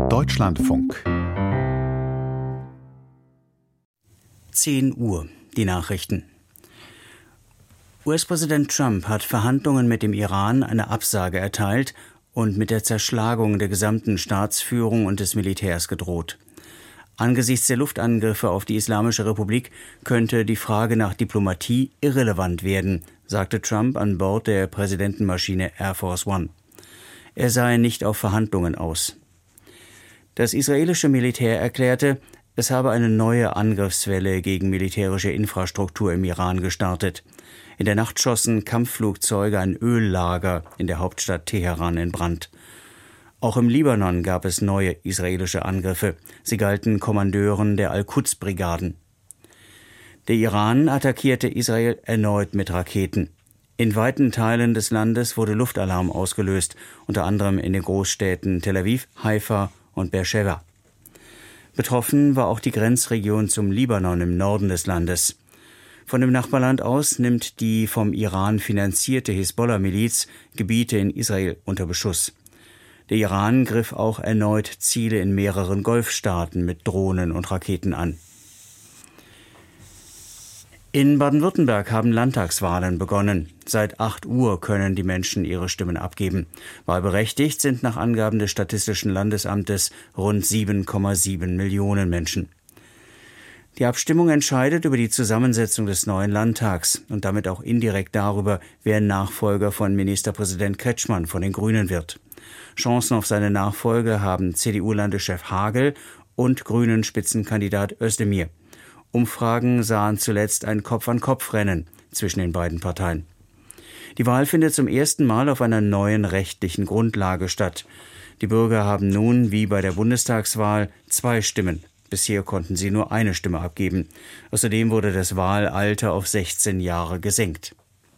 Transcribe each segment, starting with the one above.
Deutschlandfunk. 10 Uhr, die Nachrichten. US-Präsident Trump hat Verhandlungen mit dem Iran eine Absage erteilt und mit der Zerschlagung der gesamten Staatsführung und des Militärs gedroht. Angesichts der Luftangriffe auf die Islamische Republik könnte die Frage nach Diplomatie irrelevant werden, sagte Trump an Bord der Präsidentenmaschine Air Force One. Er sei nicht auf Verhandlungen aus. Das israelische Militär erklärte, es habe eine neue Angriffswelle gegen militärische Infrastruktur im Iran gestartet. In der Nacht schossen Kampfflugzeuge ein Öllager in der Hauptstadt Teheran in Brand. Auch im Libanon gab es neue israelische Angriffe. Sie galten Kommandeuren der Al-Quds-Brigaden. Der Iran attackierte Israel erneut mit Raketen. In weiten Teilen des Landes wurde Luftalarm ausgelöst, unter anderem in den Großstädten Tel Aviv, Haifa und Beersheva. Betroffen war auch die Grenzregion zum Libanon im Norden des Landes. Von dem Nachbarland aus nimmt die vom Iran finanzierte Hisbollah-Miliz Gebiete in Israel unter Beschuss. Der Iran griff auch erneut Ziele in mehreren Golfstaaten mit Drohnen und Raketen an. In Baden-Württemberg haben Landtagswahlen begonnen. Seit 8 Uhr können die Menschen ihre Stimmen abgeben. Wahlberechtigt sind nach Angaben des Statistischen Landesamtes rund 7,7 Millionen Menschen. Die Abstimmung entscheidet über die Zusammensetzung des neuen Landtags und damit auch indirekt darüber, wer Nachfolger von Ministerpräsident Kretschmann von den Grünen wird. Chancen auf seine Nachfolge haben CDU-Landeschef Hagel und Grünen-Spitzenkandidat Özdemir. Umfragen sahen zuletzt ein Kopf-an-Kopf-Rennen zwischen den beiden Parteien. Die Wahl findet zum ersten Mal auf einer neuen rechtlichen Grundlage statt. Die Bürger haben nun, wie bei der Bundestagswahl, 2 Stimmen. Bisher konnten sie nur eine Stimme abgeben. Außerdem wurde das Wahlalter auf 16 Jahre gesenkt.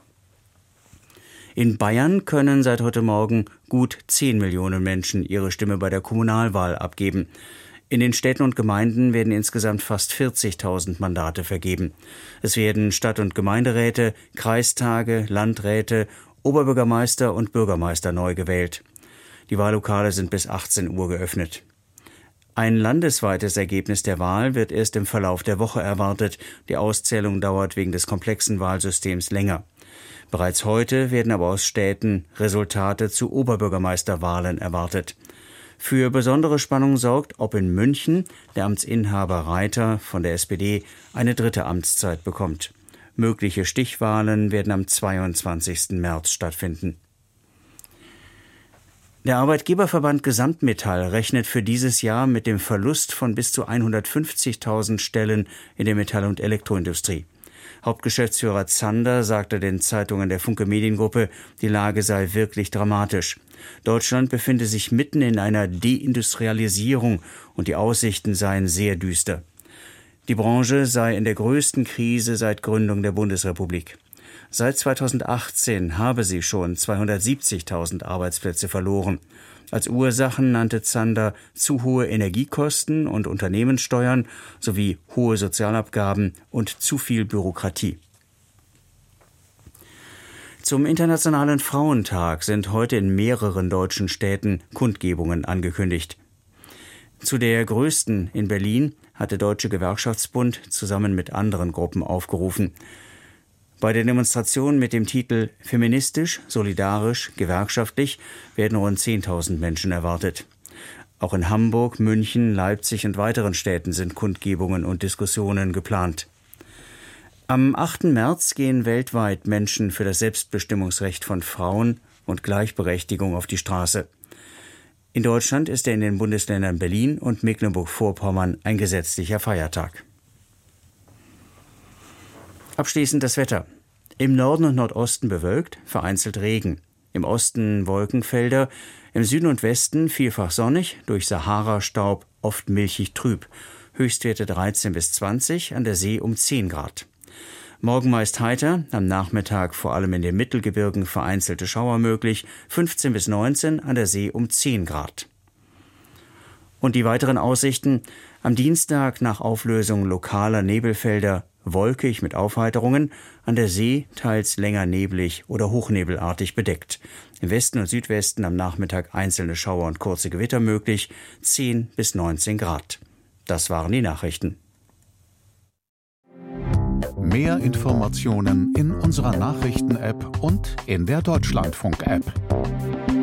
In Bayern können seit heute Morgen gut 10 Millionen Menschen ihre Stimme bei der Kommunalwahl abgeben. In den Städten und Gemeinden werden insgesamt fast 40.000 Mandate vergeben. Es werden Stadt- und Gemeinderäte, Kreistage, Landräte, Oberbürgermeister und Bürgermeister neu gewählt. Die Wahllokale sind bis 18 Uhr geöffnet. Ein landesweites Ergebnis der Wahl wird erst im Verlauf der Woche erwartet. Die Auszählung dauert wegen des komplexen Wahlsystems länger. Bereits heute werden aber aus Städten Resultate zu Oberbürgermeisterwahlen erwartet. Für besondere Spannung sorgt, ob in München der Amtsinhaber Reiter von der SPD eine 3. Amtszeit bekommt. Mögliche Stichwahlen werden am 22. März stattfinden. Der Arbeitgeberverband Gesamtmetall rechnet für dieses Jahr mit dem Verlust von bis zu 150.000 Stellen in der Metall- und Elektroindustrie. Hauptgeschäftsführer Zander sagte den Zeitungen der Funke Mediengruppe, die Lage sei wirklich dramatisch. Deutschland befinde sich mitten in einer Deindustrialisierung und die Aussichten seien sehr düster. Die Branche sei in der größten Krise seit Gründung der Bundesrepublik. Seit 2018 habe sie schon 270.000 Arbeitsplätze verloren. Als Ursachen nannte Zander zu hohe Energiekosten und Unternehmenssteuern sowie hohe Sozialabgaben und zu viel Bürokratie. Zum Internationalen Frauentag sind heute in mehreren deutschen Städten Kundgebungen angekündigt. Zu der größten in Berlin hat der Deutsche Gewerkschaftsbund zusammen mit anderen Gruppen aufgerufen. Bei der Demonstration mit dem Titel »Feministisch, solidarisch, gewerkschaftlich« werden rund 10.000 Menschen erwartet. Auch in Hamburg, München, Leipzig und weiteren Städten sind Kundgebungen und Diskussionen geplant. Am 8. März gehen weltweit Menschen für das Selbstbestimmungsrecht von Frauen und Gleichberechtigung auf die Straße. In Deutschland ist er in den Bundesländern Berlin und Mecklenburg-Vorpommern ein gesetzlicher Feiertag. Abschließend das Wetter. Im Norden und Nordosten bewölkt, vereinzelt Regen. Im Osten Wolkenfelder, im Süden und Westen vielfach sonnig, durch Sahara-Staub oft milchig trüb. Höchstwerte 13 bis 20, an der See um 10 Grad. Morgen meist heiter, am Nachmittag vor allem in den Mittelgebirgen vereinzelte Schauer möglich, 15 bis 19, an der See um 10 Grad. Und die weiteren Aussichten: am Dienstag nach Auflösung lokaler Nebelfelder Wolkig mit Aufheiterungen, an der See teils länger neblig oder hochnebelartig bedeckt. Im Westen und Südwesten am Nachmittag einzelne Schauer und kurze Gewitter möglich, 10 bis 19 Grad. Das waren die Nachrichten. Mehr Informationen in unserer Nachrichten-App und in der Deutschlandfunk-App.